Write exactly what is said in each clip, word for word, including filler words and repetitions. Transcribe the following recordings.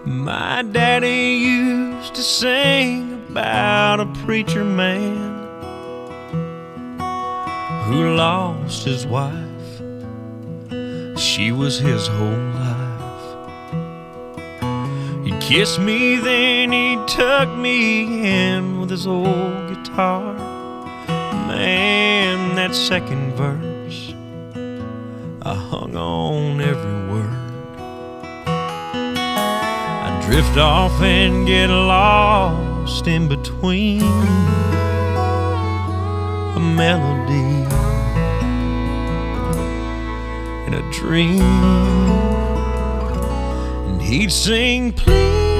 My daddy used to sing about a preacher man who lost his wife. She was his whole life. He'd kiss me, then he'd tuck me in with his old guitar. Man, that second verse, I hung on every word. I'd drift off and get lost in between a melody and a dream. And he'd sing, please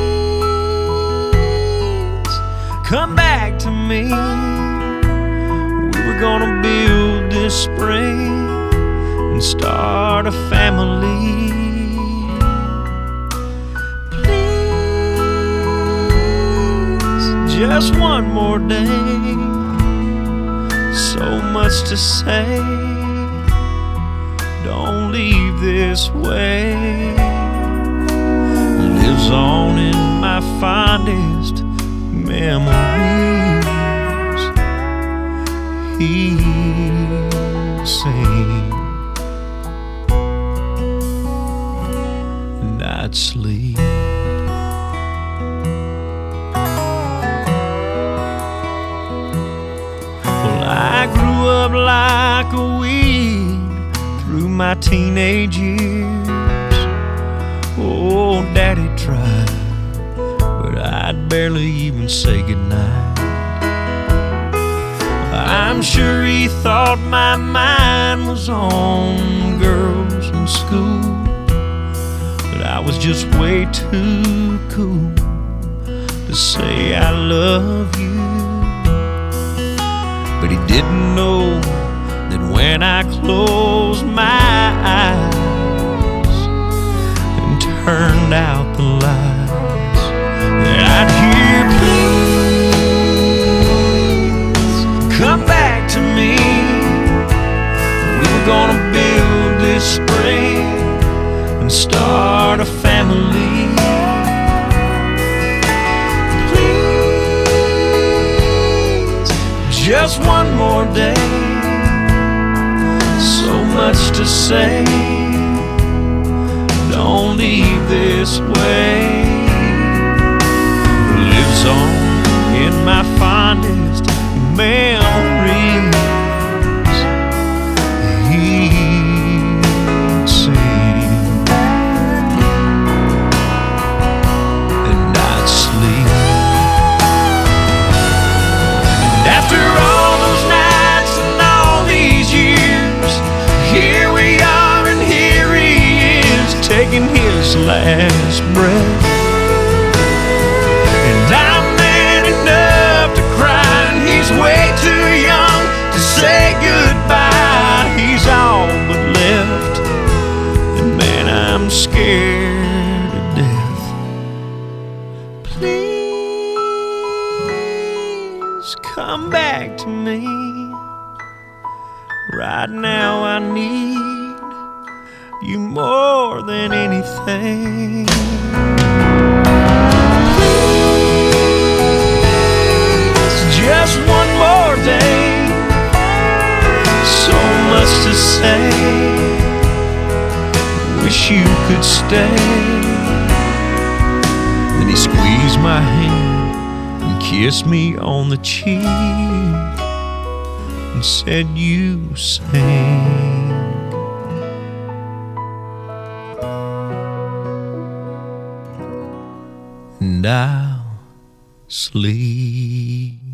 come back to me. We were gonna build this spring and start a family. Please, just one more day. So much to say. Don't leave this way. Lives on in my fondest memories. He'd sing and I'd sleep. Well, I grew up like a weed through my teenage years. Oh, Daddy tried, but I'd barely even say goodnight. I'm sure he thought my mind was on girls in school, but I was just way too cool to say I love you. But he didn't know that when I closed my eyes and turned out the lights, that I'd hear, please come back to me. We were gonna build this spring and start a family. Please, just one more day. So much to say. Don't leave this way. Lives on in my fondest memories. He'd sing and I'd sleep. And after all those nights and all these years, here we are and here he is, taking his last breath. And I'm man enough to cry, and he's way too young to say goodbye. He's all but left, and man, I'm scared to death. Please come back to me. Right now I need you more than anything. Please, just one more day. So much to say. Wish you could stay. Then he squeezed my hand and kissed me on the cheek and said, you sing and I'll sleep.